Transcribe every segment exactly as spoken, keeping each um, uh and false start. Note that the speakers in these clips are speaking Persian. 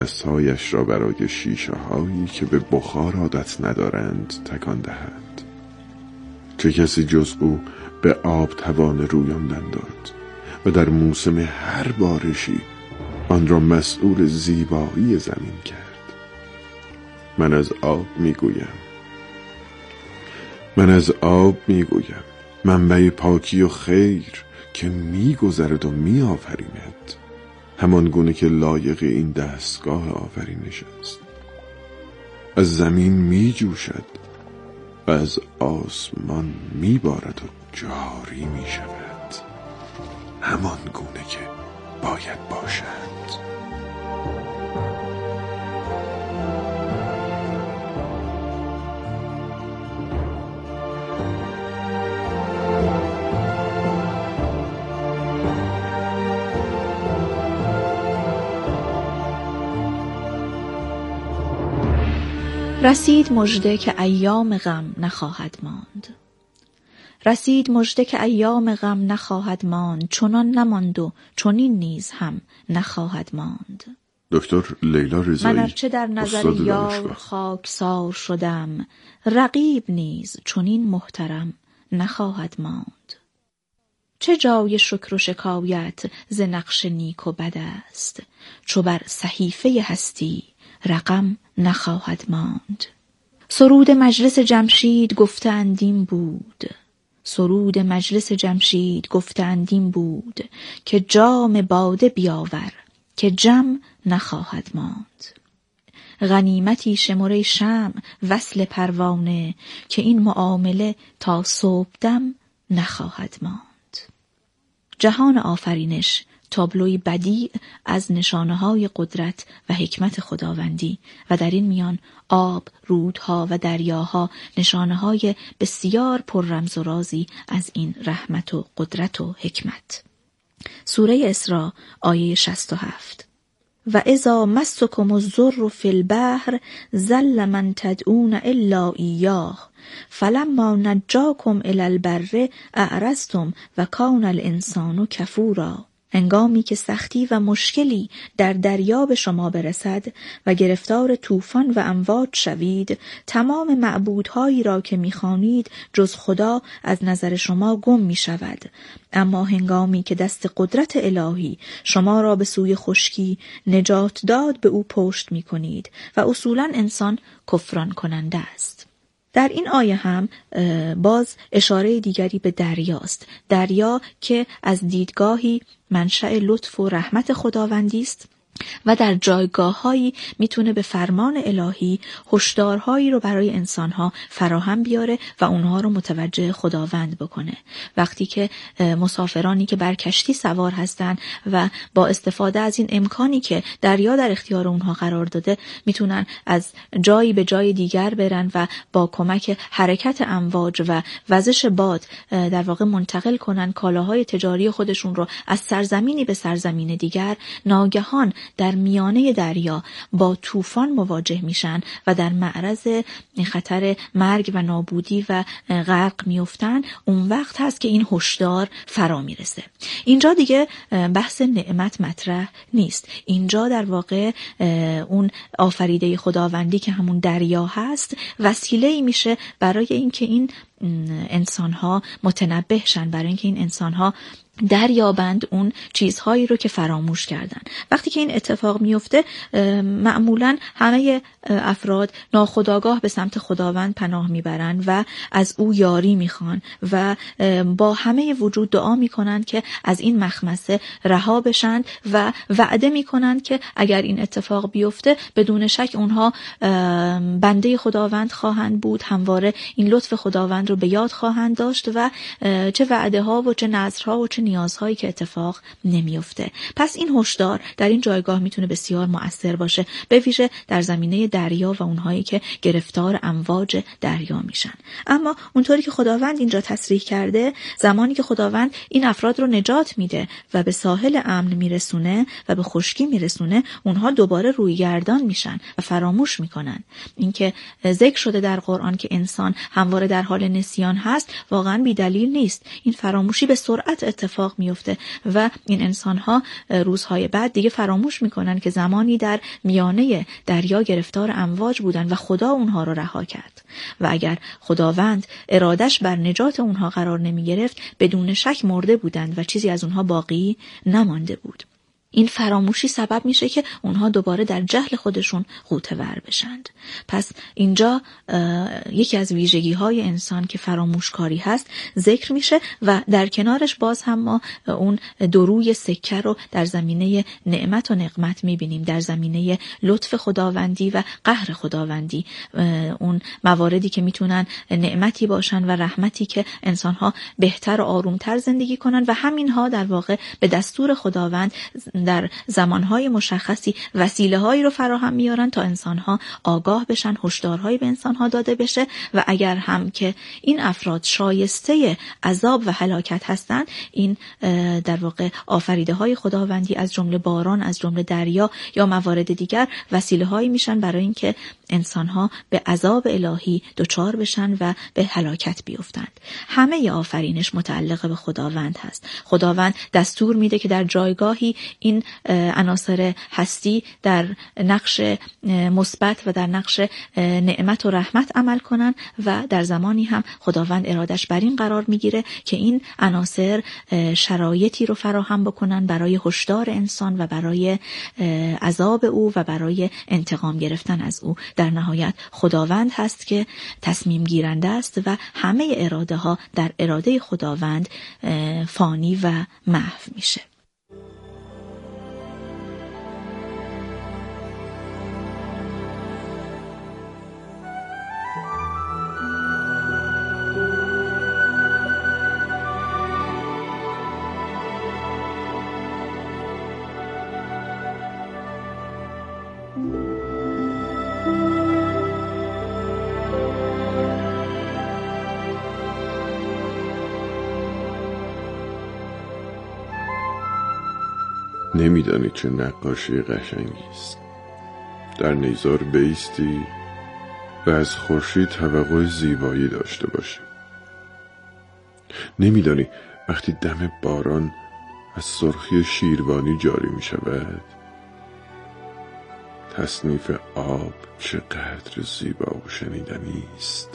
دستهایش را برای شیشه هایی که به بخار عادت ندارند تکان دهد. چه کسی جز او به آب توان رویاندن داد و در موسم هر بارشی آن را مسئول زیبایی زمین کرد. من از آب میگویم، من از آب میگویم، منبع پاکی و خیر که میگذرد و میآفریند، همان گونه که لایق این دستگاه آفرینش است. از زمین میجوشد و از آسمان میبارد و جاری میشود، همان گونه که باید باشد. رسید مژده که ایام غم نخواهد ماند. رسید مژده که ایام غم نخواهد ماند، چنان نماند و چنین نیز هم نخواهد ماند. دکتر لیلا رضایی، من ارچه در نظر یار خاکسار شدم، رقیب نیز چنین محترم نخواهد ماند. چه جای شکر و شکایت ز نقش نیک و بد است، چو بر صحیفه هستی رقم نخواهد ماند. سرود مجلس جمشید گفتند این بود، سرود مجلس جمشید گفتند این بود، که جام باده بیاور که جم نخواهد ماند. غنیمتی شمر ای شمع وصل پروانه، که این معامله تا صبحدم نخواهد ماند. جهان آفرینش تابلوی بدیع از نشانه‌های قدرت و حکمت خداوندی و در این میان آب، رودها و دریاها نشانه‌های بسیار پر رمز و رازی از این رحمت و قدرت و حکمت. سوره اسراء آیه شصت و هفت: و اذا مسکم الضر فی البحر ضل من تدعون الا ایاه فلما نجاکم الی البر اعرضتم و کان الانسان کفورا. هنگامی که سختی و مشکلی در دریا به شما برسد و گرفتار طوفان و امواج شوید، تمام معبودهایی را که می‌خوانید جز خدا از نظر شما گم می‌شود. اما هنگامی که دست قدرت الهی شما را به سوی خشکی نجات داد، به او پشت می‌کنید و اصولاً انسان کفران کننده است. در این آیه هم باز اشاره دیگری به دریاست. دریا که از دیدگاهی منشأ لطف و رحمت خداوندی است و در جایگاه‌هایی میتونه به فرمان الهی هشدارهایی رو برای انسانها فراهم بیاره و اونها رو متوجه خداوند بکنه. وقتی که مسافرانی که بر کشتی سوار هستن و با استفاده از این امکانی که دریا در اختیار اونها قرار داده میتونن از جایی به جای دیگر برن و با کمک حرکت امواج و وزش باد در واقع منتقل کنن کالاهای تجاری خودشون رو از سرزمینی به سرزمین دیگر، ناگهان در میانه دریا با طوفان مواجه میشن و در معرض خطر مرگ و نابودی و غرق میافتن. اون وقت هست که این هشدار فرا میرسه. اینجا دیگه بحث نعمت مطرح نیست. اینجا در واقع اون آفریده خداوندی که همون دریا هست وسیله‌ای میشه برای اینکه این انسان‌ها متنبه شن، برای اینکه این انسان‌ها دریابند اون چیزهایی رو که فراموش کردن. وقتی که این اتفاق میفته معمولاً همه افراد ناخودآگاه به سمت خداوند پناه میبرن و از او یاری میخوان و با همه وجود دعا میکنن که از این مخمسه رها بشن و وعده میکنن که اگر این اتفاق بیفته بدون شک اونها بنده خداوند خواهند بود، همواره این لطف خداوند رو به یاد خواهند داشت و چه وعده ها و چه نذرها و چه نیازهایی که اتفاق نمیفته. پس این هشدار در این جایگاه میتونه بسیار مؤثر باشه، به ویژه در زمینه دریا و اونهایی که گرفتار امواج دریا میشن. اما اونطوری که خداوند اینجا تصریح کرده، زمانی که خداوند این افراد رو نجات میده و به ساحل امن میرسونه و به خشکی میرسونه، اونها دوباره رویگردان میشن و فراموش میکنن. اینکه ذکر شده در قرآن که انسان همواره در حال نسیان هست واقعا بی دلیل نیست. این فراموشی به سرعت اتفاق اتفاق میفته و این انسان‌ها روزهای بعد دیگه فراموش میکنن که زمانی در میانه دریا گرفتار امواج بودن و خدا اونها رو رها کرد و اگر خداوند ارادش بر نجات اونها قرار نمی گرفت بدون شک مرده بودند و چیزی از اونها باقی نمانده بود. این فراموشی سبب میشه که اونها دوباره در جهل خودشون غوطه ور بشند. پس اینجا یکی از ویژگی های انسان که فراموشکاری هست ذکر میشه و در کنارش باز هم ما اون دروی سکه رو در زمینه نعمت و نقمت میبینیم، در زمینه لطف خداوندی و قهر خداوندی، اون مواردی که میتونن نعمتی باشن و رحمتی که انسانها بهتر و آرومتر زندگی کنن و همینها در واقع به دستور خداوند در زمانهای مشخصی وسیله‌هایی رو فراهم میارن تا انسان‌ها آگاه بشن، هشدارهایی به انسان‌ها داده بشه و اگر هم که این افراد شایسته عذاب و هلاکت هستند، این در واقع آفریده‌های خداوندی از جمله باران، از جمله دریا یا موارد دیگر وسیله‌هایی میشن برای اینکه انسان‌ها به عذاب الهی دچار بشن و به هلاکت بیفتند. همه آفرینش متعلق به خداوند هست. خداوند دستور میده که در جایگاهی این عناصر هستی در نقش مثبت و در نقش نعمت و رحمت عمل کنن و در زمانی هم خداوند ارادش بر این قرار میگیره که این عناصر شرایطی رو فراهم بکنن برای هشدار انسان و برای عذاب او و برای انتقام گرفتن از او. در نهایت خداوند هست که تصمیم گیرنده است و همه اراده ها در اراده خداوند فانی و محو میشه. نمیدانی چه نقاشی قشنگی است. در نیزار بایستی و از خورشید توقع زیبایی داشته باشی. نمیدانی وقتی دم باران از سرخی شیروانی جاری می شود، تصنیف آب چقدر زیبا و شنیدنی است.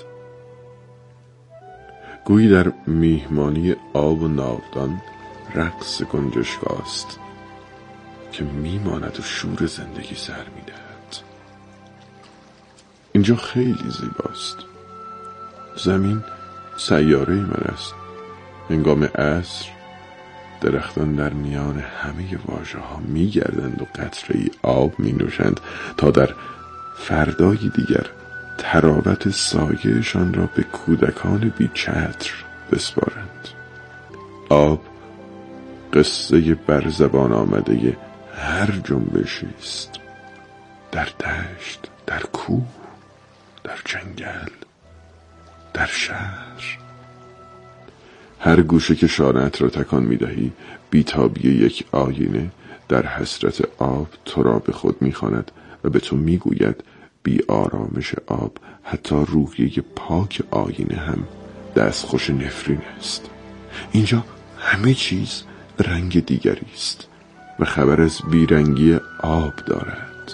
گویی در میهمانی آب و ناودان رقص گنجشگاه است که میماند و شور زندگی سر میدهد. اینجا خیلی زیباست. زمین سیاره من است. هنگام عصر درختان در میان همه واژه ها می گردند و قطره‌ای آب می نوشند تا در فردای دیگر تراوت سایه‌شان را به کودکان بی چتر بسپارند. آب قصه بر زبان آمده هر جنبشی است، در دشت، در کوه، در جنگل، در شهر. هر گوشه که شانه‌ات را تکان می‌دهی، بی‌تابی یک آینه در حسرت آب تو را به خود می‌خواند و به تو می‌گوید بی آرامش آب حتی روحیه پاک آینه هم دستخوش نفرین است. اینجا همه چیز رنگ دیگری است و خبر از بیرنگی آب دارد.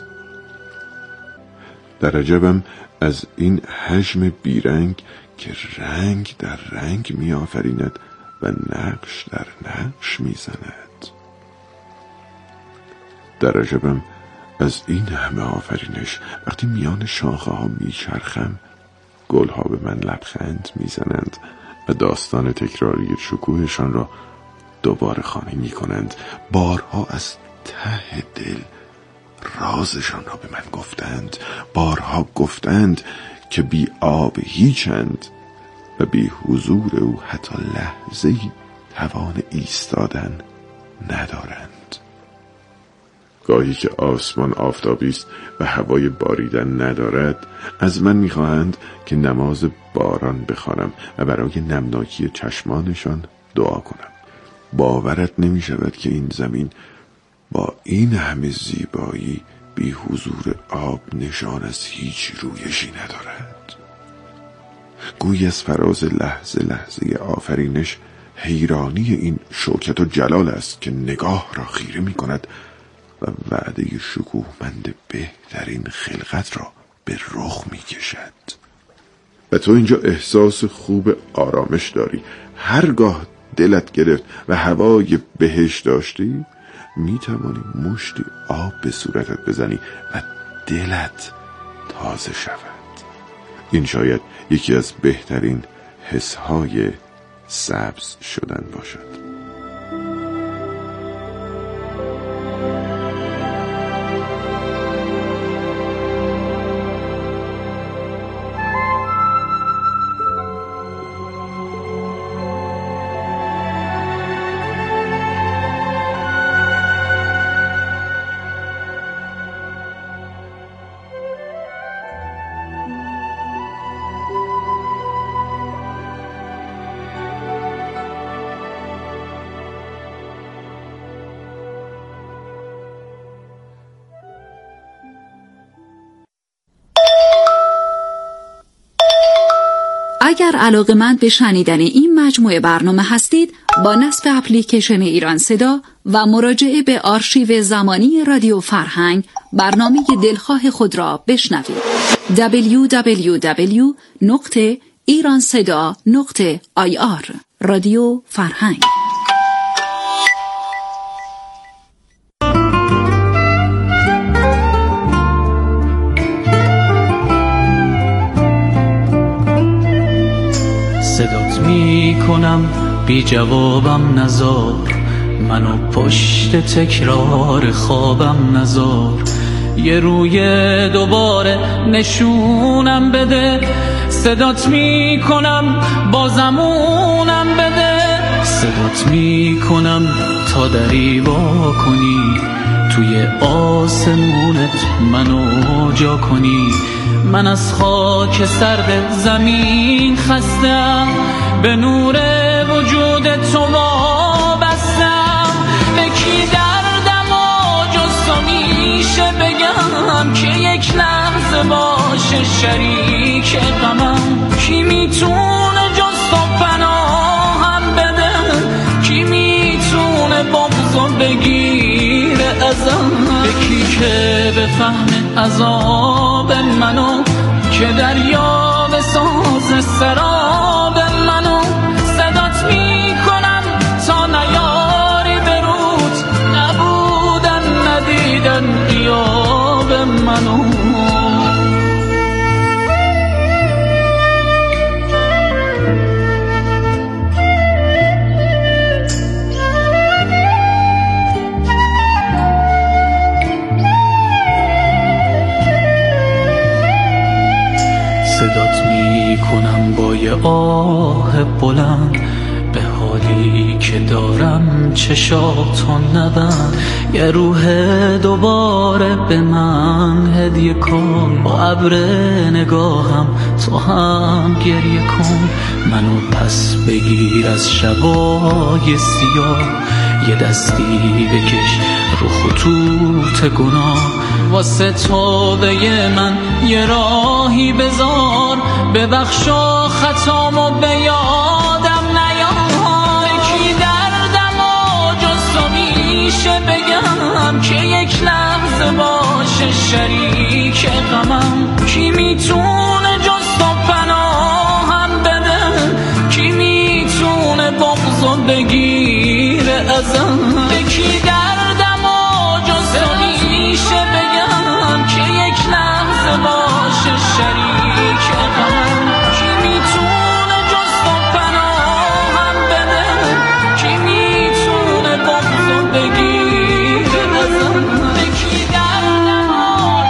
در عجبم از این حجم بیرنگ که رنگ در رنگ می آفریند و نقش در نقش می زند. در عجبم از این همه آفرینش وقتی میان شاخه ها می چرخم، گل ها به من لبخند می زنند و داستان تکراری شکوهشان را دوباره خوانی می کنند. بارها از ته دل رازشان را به من گفتند. بارها گفتند که بی آب هیچند و بی حضور او حتی لحظه‌ای توان ایستادن ندارند. گاهی که آسمان آفتابی است و هوای باریدن ندارد، از من می‌خواهند که نماز باران بخوانم و برای نمناکی چشمانشان دعا کنم. باورت نمی شود که این زمین با این همه زیبایی بی حضور آب نشان از هیچ رویشی ندارد. گویی از فراز لحظه لحظه آفرینش حیرانی این شوکت و جلال است که نگاه را خیره می کند و وعده شکوهمند بهترین خلقت را به رخ می کشد. و تو اینجا احساس خوب آرامش داری. هرگاه دلت گرفت و هوای بهش داشتی، می توانی مشتی آب به صورتت بزنی و دلت تازه شود. این شاید یکی از بهترین حسهای سبز شدن باشد. اگر علاقه‌مند به شنیدن این مجموعه برنامه هستید، با نصب اپلیکیشن ایران صدا و مراجعه به آرشیو زمانی رادیو فرهنگ برنامه دلخواه خود را بشنوید. دبلیو دبلیو دبلیو نقطه ایران صدا نقطه آی آر رادیو فرهنگ. صدات می کنم بی جوابم نزار، منو پشت تکرار خوابم نزار، یه روی دوباره نشونم بده، صدات می کنم بازمونم بده، صدات می کنم تا دری وا کنی، توی آسمونت منو جا کنی، من از خاک سرد زمین خستم، به نور وجود تو وابستم، به کی دردم و جز تو میشه بگم که یک لحظه باشه شریک غمم، کی میتونه جز تو پناهم بده، کی میتونه بغضو بگیره ازم، یکی که بفهمه عذاب منو، که دریا بساز سراب منو، صدات میکنم تا نیاری برود، نبودن ندیدن غیاب منو. صدات می کنم با یه آه بلند، به حالی که دارم چشاتو نبند، یه روح دوباره به من هدیه کن، با ابر نگاهم تو هم گریه کن، منو پس بگیر از شبای سیاه، یه دستی بکش رو خطوط گناه، واسه توبه من یه راهی بذار، ببخشا خطامو به یادم نیار، کی دردم و جز تو میشه بگم که یک لحظه باشه شریک غمم، کی میتونه جز تو پناهم بده، کی میتونه بغضو بگیره ازم، کی دردم و جز تو میشه بگم که یک لحظه باشه شریک غمم، کی میتونه جز تو پناهم بده، کی میتونه بغضو بگیره ازم، کی دردم و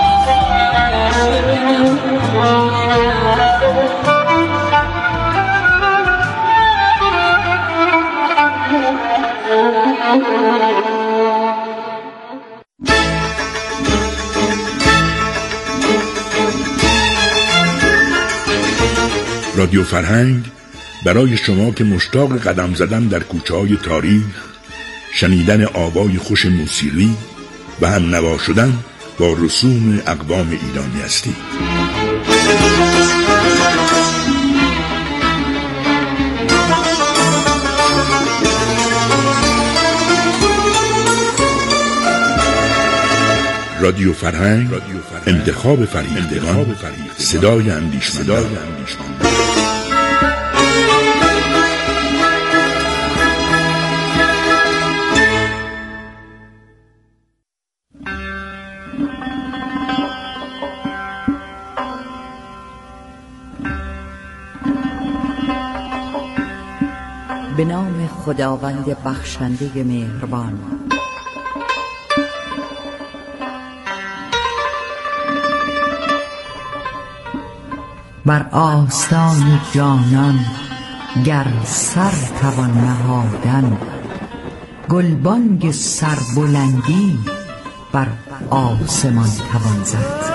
رادیو فرهنگ برای شما که مشتاق قدم زدن در کوچه‌های تاریخ، شنیدن آوای خوش موسیقی و هم نوا شدن با رسوم اقوام ایرانی هستید. رادیو فرهنگ، انتخاب فریختگان، صدای اندیشمندان. به نام خداوند بخشنده مهربان. بر آستان جانان گر سر توان نهادن، گلبانگ سربلندی بر آسمان توان زد.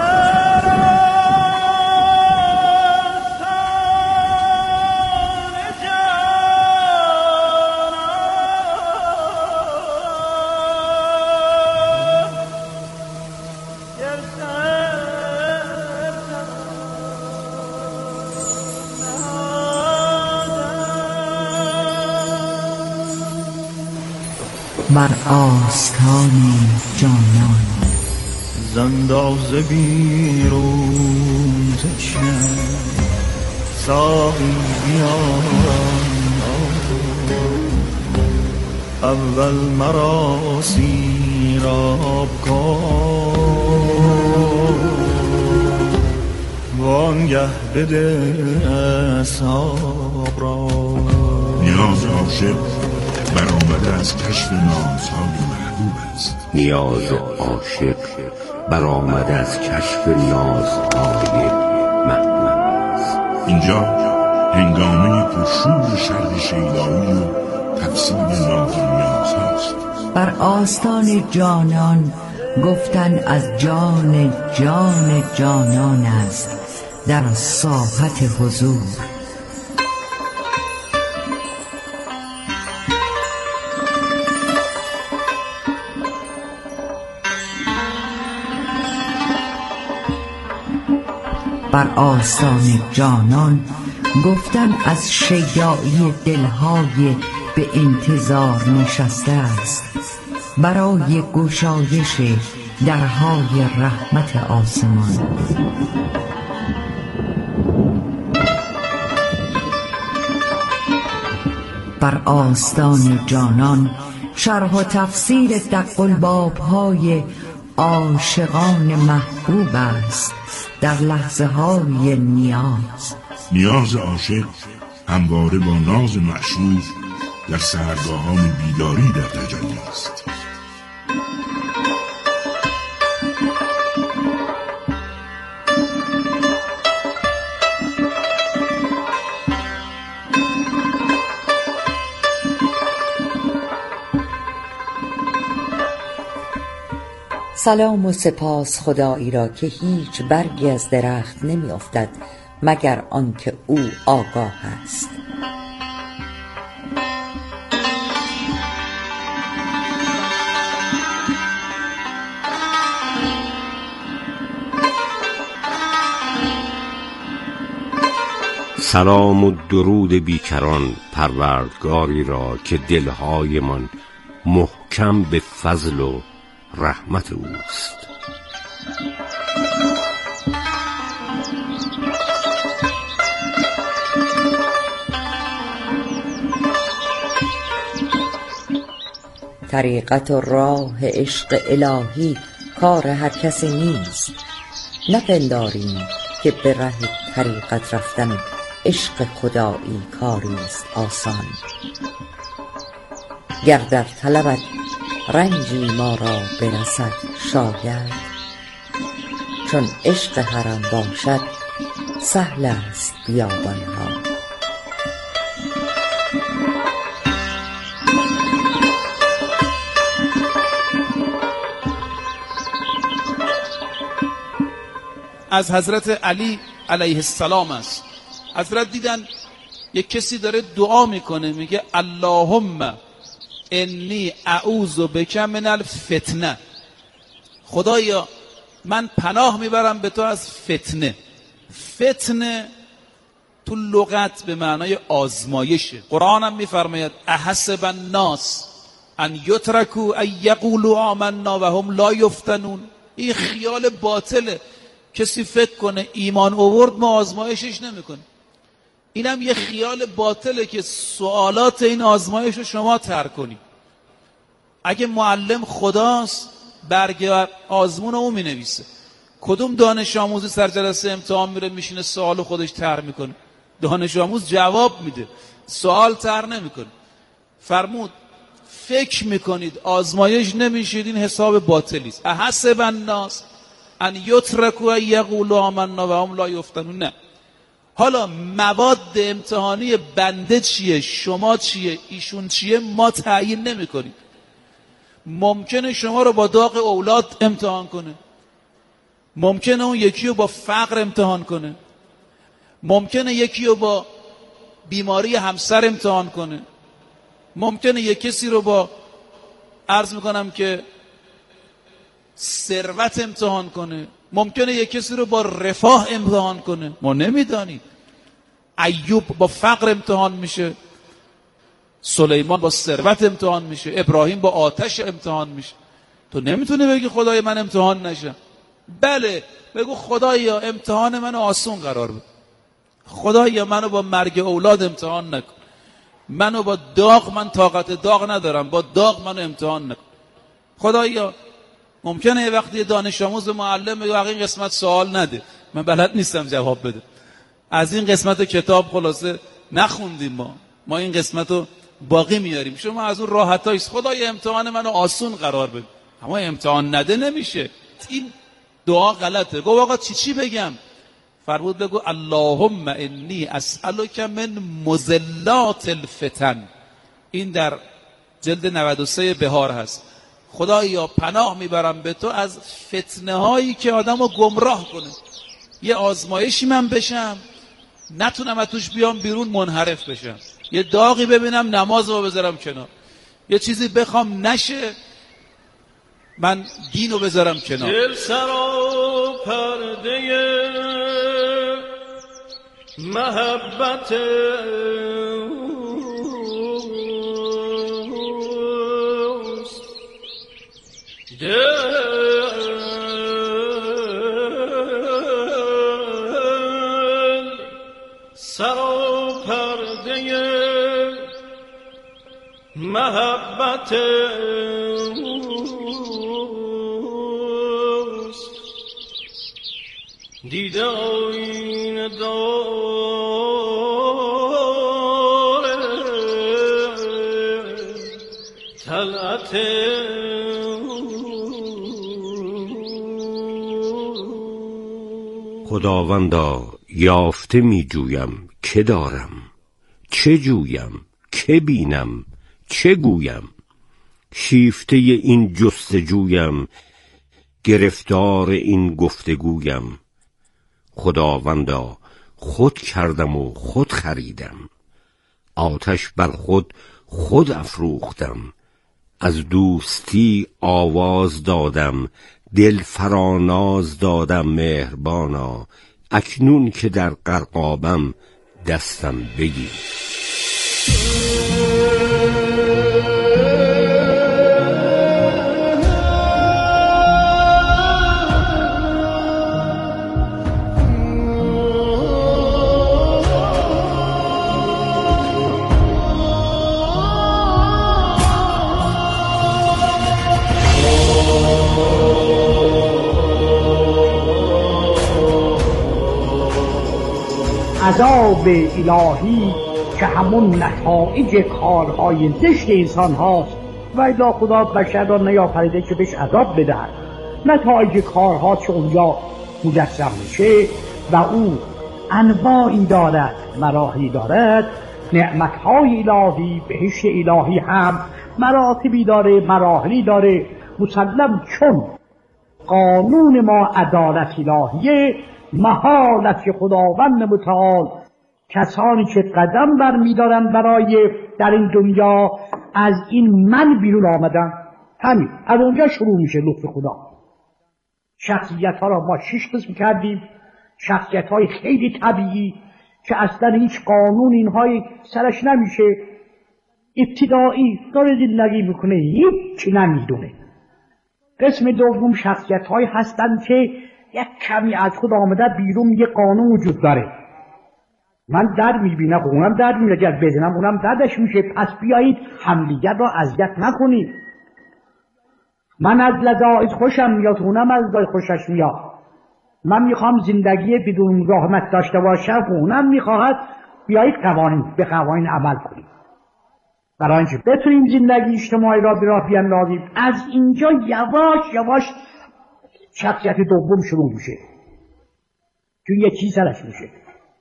بر آستان جانان زنداز بیرون تشنه ساقی بیارم، اول مرا سیراب کن، وانگه بده اصحاب را. نیاز عاشق برآمده از کشف نازهای محبوب است. نیاز عاشق برآمده از کشف نازهای محبوب است. اینجا هنگامه پرشور شرح شیدایی و تفسیر ناز و نیازهاست. بر آستان جانان گفتن از جان جان جانان است در ساحت حضور. بر آستان جانان گفتن از شیدایی دلهای به انتظار نشسته است برای گشایش درهای رحمت آسمان. بر آستان جانان شرح و تفسیر دق الباب‌های عاشقان محبوب است در لحظه های نیاز. نیاز عاشق همواره با ناز معشوق در سحرگاهان بیداری در تجلی است. سلام و سپاس خدایی را که هیچ برگی از درخت نمی افتد مگر آنکه او آگاه است. سلام و درود بیکران پروردگاری را که دلهای من محکم به فضل و رحمت اوست. طریقت و راه عشق الهی کار هر کسی نیست. نپنداریم که به ره طریقت رفتن عشق خدایی کاری است آسان. گر در طلبت رنجی ما را برسد شاید، چون عشق حرم باشد سهل است بیابانها. از حضرت علی علیه السلام است. حضرت دیدن یک کسی داره دعا میکنه، میگه اللهم انی اعوذ بک من الفتنه، خدایا من پناه میبرم به تو از فتنه. فتنه تو لغت به معنای آزمایشه. قرآن هم میفرماید احسب الناس ان یترکوا ان یقولوا آمنا و هم لا یفتنون. این خیال باطله. کسی فکر کنه ایمان آورد ما آزمایشش نمیکنیم. اینم یه خیال باطله که سوالات این آزمایش رو شما طرح کنید. اگه معلم خداست برگ آزمون رو اون می نویسه. کدوم دانش آموزی سر جلسه امتحان میره میشینه سوال خودش طرح میکنه؟ دانش آموز جواب میده، سوال طرح نمیکنه. فرمود فکر میکنید آزمایش نمیشید، این حساب باطلی است. احسب الناس ان یترکوا ان یقولوا آمنا و هم لا یفتنون. نه. حالا مواد امتحانی بنده چیه، شما چیه، ایشون چیه، ما تعیین نمیکنیم. ممکنه شما رو با داغ اولاد امتحان کنه، ممکنه اون یکی رو با فقر امتحان کنه، ممکنه یکی رو با بیماری همسر امتحان کنه، ممکنه یک کسی رو با عرض میکنم که ثروت امتحان کنه، ممکنه یک کسی رو با رفاه امتحان کنه. ما نمیدانیم. ایوب با فقر امتحان میشه، سلیمان با ثروت امتحان میشه، ابراهیم با آتش امتحان میشه. تو نمیتونی بگی خدای من امتحان نشم. بله بگو خدایا امتحان منو آسون قرار بده، خدایا منو با مرگ اولاد امتحان نکن، منو با داغ، من طاقت داغ ندارم، با داغ منو امتحان نکن. خدایا ممکنه یه وقتی دانش آموز معلم بگه این قسمت سوال نده، من بلد نیستم جواب بده، از این قسمت کتاب خلاصه نخوندیم، ما ما این قسمت رو باقی میاریم، شما از اون راحتاییست، خدایا امتحان منو آسون قرار بده. اما امتحان نده نمیشه. این دعا غلطه. گفت آقا چی چی بگم؟ فرمود بگو اللهم انی اسألک من مضلات الفتن. این در جلد نود و سه بهار هست. خدایا پناه میبرم به تو از فتنه هایی که آدمو گمراه کنه. یه آزمایشی من بشم نتونم از توش بیام بیرون، منحرف بشم. یه داغی ببینم نمازو بذارم کنار، یه چیزی بخوام نشه من دینو بذارم کنار. دل سرا پرده محبت اوست، دل سرا پرده محبت اوست، دیده آینه داره طلعت خداوندا یافته می جویم که دارم، چه جویم که بینم چه گویم، شیفته این جستجویم گرفتار این گفتگویم. خداوندا خود کردم و خود خریدم، آتش بر خود خود افروختم، از دوستی آواز دادم، دل فراناز دادم مهربانا، اکنون که در غرقابم دستم بگیر. عذاب الهی که همون نتایج کارهای زشت انسان هاست و الا خدا بشر را نیافریده که بهش عذاب بدهد. نتایج کارها که اونجا مجسم میشه و او انواعی دارد، مراحلی دارد، نعمتهای الهی، بهشت الهی هم مراتبی داره، مراحلی داره. مسلم چون قانون ما عدالت الهیه، محالت که خداوند متعال کسانی که قدم بر می‌دارن برای در این دنیا از این من بیرون آمدن، همین از اونجا شروع میشه لطف خدا. شخصیت ها را ما شش قسم کردیم، شخصیت های خیلی طبیعی که اصلا هیچ قانون اینهای سرش نمیشه، ابتدایی داره دلنگی میکنه، هیچ نمیدونه، قسم دوم شخصیت های هستند که یک کمی از خود آمده بیرون، یه قانون وجود داره. من درد میبینم، اونم درد میبینه، اگر بزنم اونم دردش میشه، پس بیایید همدیگر را اذیت نکنید. من از لذایذ خوشم میاد، اونم از لذایذ خوشش میاد. من میخوام زندگی بدون رحمت داشته باشم، اونم میخواهد. بیایید قوانین به قوانین عمل کنیم برای اینکه بتونیم زندگی اجتماعی را به راه بیاندازیم. از اینجا یواش یواش شخصیت دوم شروع میشه، چون یکی سرش میشه،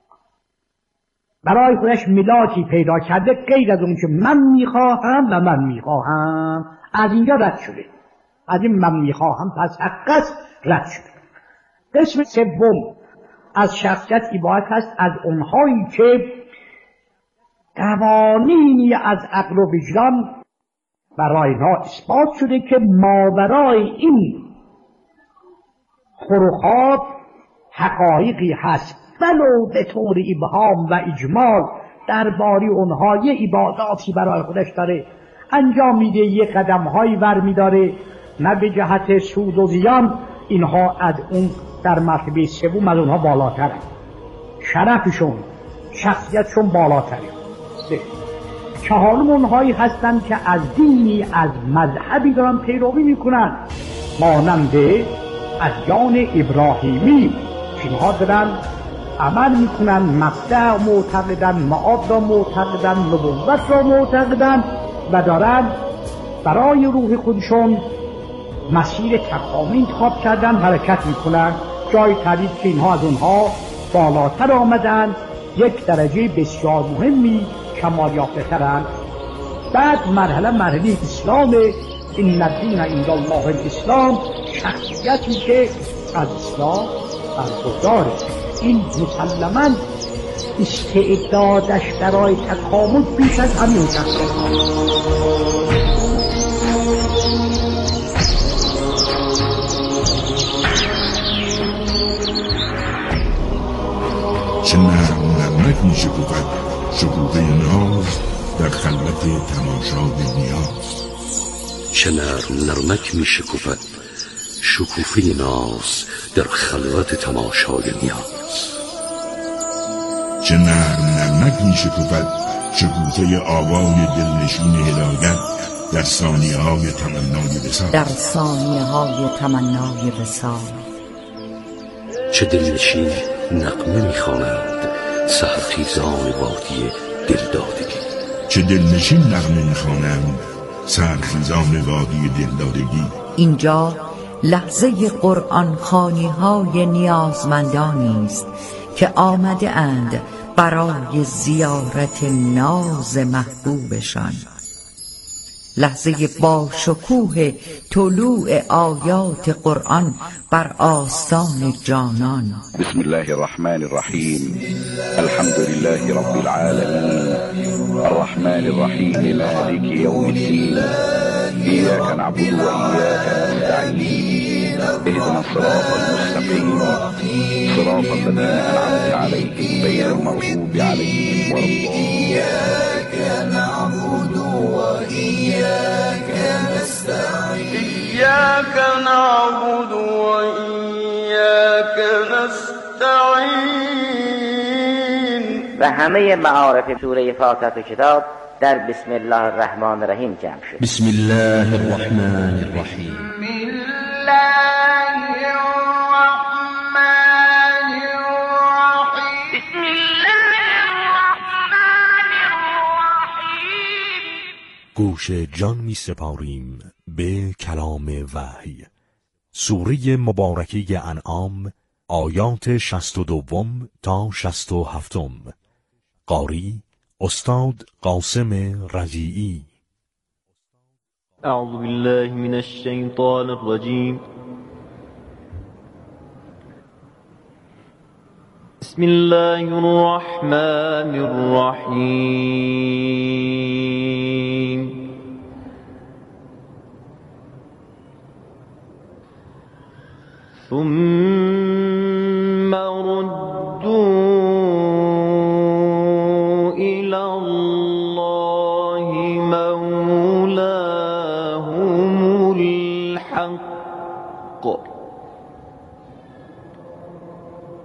برای خودش ملاکی پیدا کرده غیر از اون که من میخواهم و من میخواهم. از اینجا رد شده، از این من میخواهم پس حق است رد شده. قسم سوم از شخصیت عبارت است از اونهایی که قوانینی از عقل و وجدان برای اینها اثبات شده که ماورای این خرافات حقایقی هست، ولو به طور ابهام و اجمال درباره اونها یه عباداتی برای خودش داره انجام میده، یه قدمهایی ور میداره، نه به جهت سود و زیان. اینها از اون در مرتبه سوم از اونها بالاتره، شرفشون شخصیتشون بالاتره. چهارم اونهایی هستند که از دینی از مذهبی دارن پیروی میکنن، مانند ادیان ابراهیمی که اینها دارن عمل میکنن، مبدأ معتقدن، معاد را معتقدن، نبوت را معتقدن و دارن برای روح خودشون مسیر تکامل انتخاب کردن، حرکت میکنن. جای تردید که اینها از اونها بالاتر آمدن، یک درجه بسیار مهمی کمال یافته ترند. بعد مرحله مرحله اسلام، این الدین عند الله الاسلام، شخصیتی که از اسلام برخورداره. این مسلماً استعدادش برای تکامل بیش از همین شخصیت. چه نرم نرمک می شکوفد شکوفه ناز در خلوت تماشای نیاز. چه نرم نرمک می شکوفد شکوفه ناز در خلوت تماشای نیاز. چه نرم نرمک می شکوفد شکوفه آوای دلنشین هدایت در ثانیه های تمنای وصال. در ثانیه های تمنای وصال. چه دلنشین نغمه می‌خوانند سحرخیزان وادی دلدادگی. چه دلنشین نغمه می‌خوانند سحرخیزان وادی دلدادگی. اینجا لحظه قرآن خوانی های نیازمندانی است که آمده اند برای زیارت ناز محبوبشان. لحظه با شکوه طلوع آیات قرآن بر آستان جانان. بسم الله الرحمن الرحیم. الحمد لله رب العالمین الرحمن الرحیم مالک یوم الدین. ایاک نعبد و ایاک نستعین. اهدنا الصراط المستقیم صراط الذین انعمت علیهم غیر المغضوب علیهم ولا الضالین. إياك نعبد وإياك نستعين. و همه معارف سوره فاتحه کتاب در بسم الله الرحمن الرحیم جمع شد. بسم الله الرحمن الرحیم. بسم الله الرحمن الرحیم. بسم الله الرحمن الرحیم. گوش جان می سپاریم به کلام وحی. سوره مبارکه انعام، آیات شصت و دوم تا شصت و هفتم. قاری استاد قاسم رجیعی. اعوذ بالله من الشیطان الرجیم. بسم الله الرحمن الرحیم. ثم